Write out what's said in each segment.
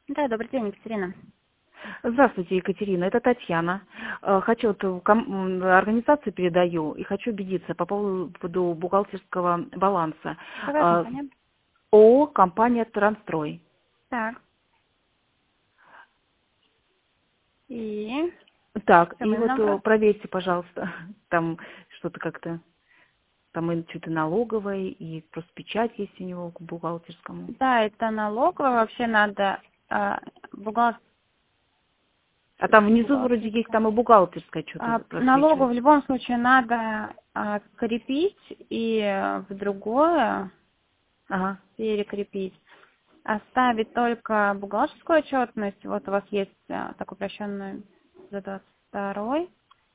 Да, добрый день, Екатерина. Здравствуйте, Екатерина, это Татьяна. Хочу организацию передаю и хочу убедиться по поводу бухгалтерского баланса. Какая компания? ООО «Компания Трансстрой». Так. И Так, что и мы вот нам... проверьте, пожалуйста, там что-то как-то, там и что-то налоговое, и просто печать есть у него к бухгалтерскому. Да, это налоговая, вообще надо бухгалтер... А там внизу вроде есть там и бухгалтерское что-то налоговую просвечивает. в любом случае надо крепить и в другое Ага. перекрепить. Оставить только бухгалтерскую отчетность. Вот у вас есть так упрощенный за 22.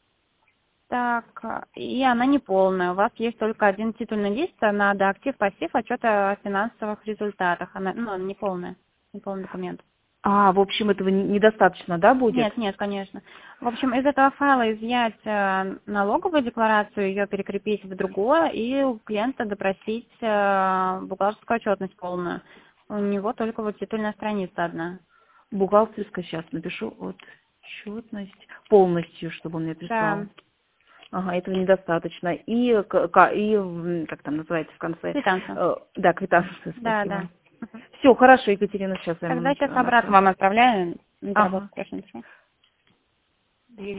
Так, и она не полная. У вас есть только один титульный лист, надо актив-пассив, отчет о финансовых результатах. Она, она не полная, не полный документ. В общем, этого недостаточно, да, будет? Нет, нет, конечно. В общем, из этого файла изъять налоговую декларацию, ее перекрепить в другое и у клиента допросить бухгалтерскую отчетность полную. У него только вот титульная страница одна. Бухгалтерская, сейчас напишу, отчетность полностью, чтобы он мне прислал. Да, Ага, этого недостаточно. И как там называется в конце? квитанция. Да, квитанция, Да, да. спасибо. Мгм. Все, хорошо, Екатерина, сейчас я Тогда ему сейчас обратно направлю. вам отправляю на доработку. Ага. Хорошо, хорошо.